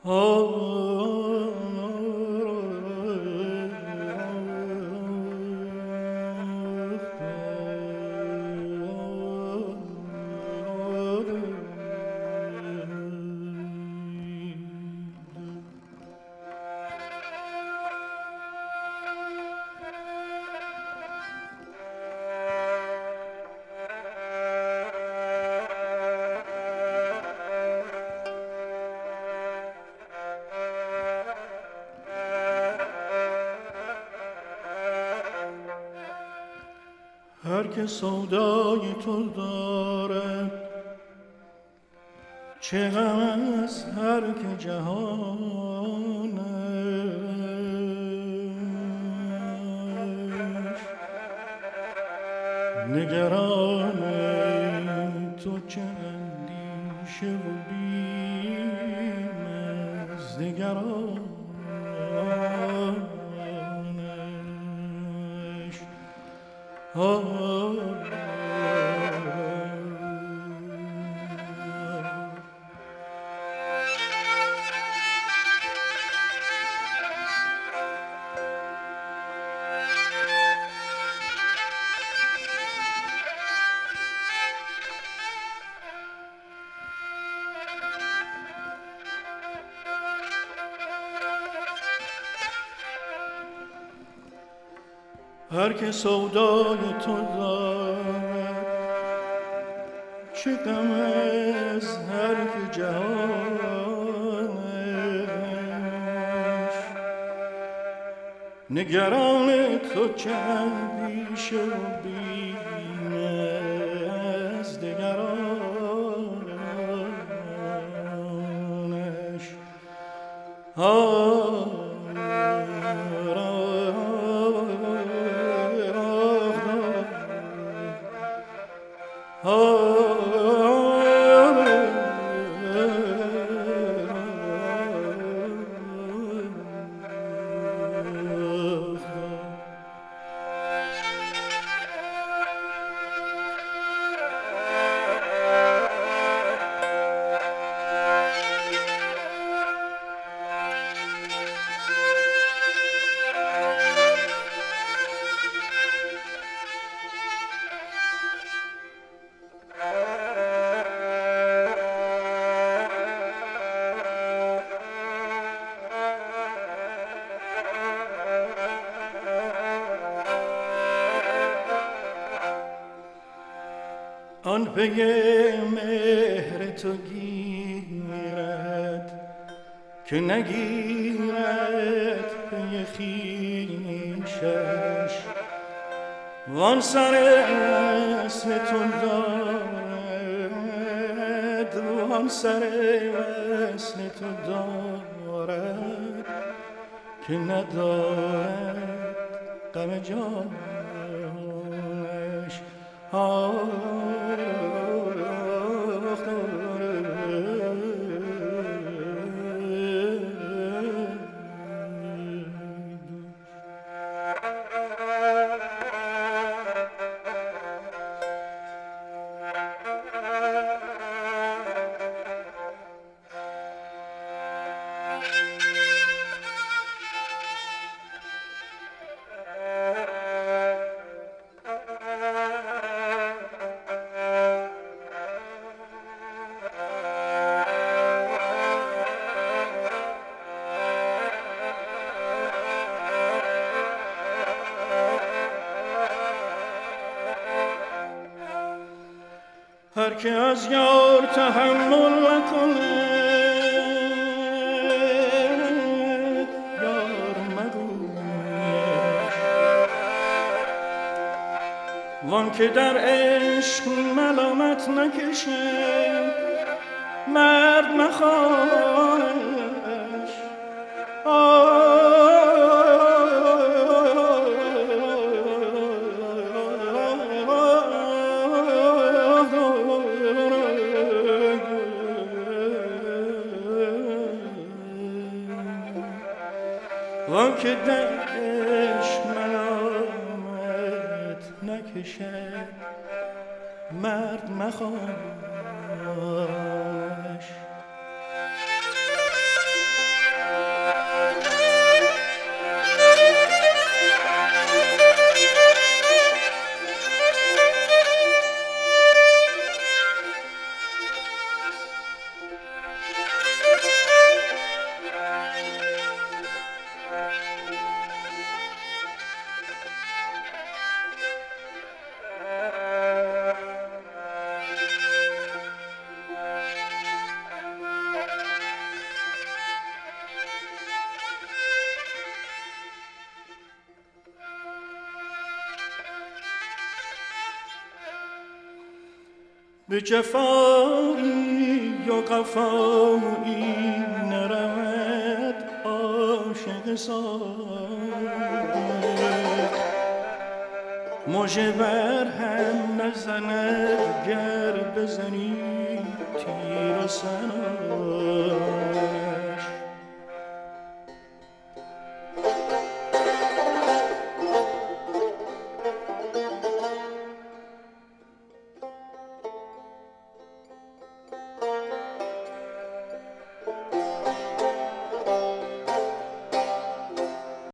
هر که سودای تو دارد چه غم از هر که جهانش نگران تو چه اندیشه و بیم از نگرانش هر که سودای تو دارد چه غم از هر که جهانش نگران تو چه اندیشه و بیم از دگرانش آن پی مهر تو گیرد که نگیرد پی خویشش وان سر وصل تو دارد وان سر وصل تو دارد که ندارد غم جانش هر که از یار تحمل نکند یار مگویش وان که در عشق ملامت نکشد مرد مخواهش وان که در عشق ملامت نکشد مرد مخواهش به جفایی و قفایی نرود عاشق صادق مژه بر هم نزند گر بزنی تیر و سنان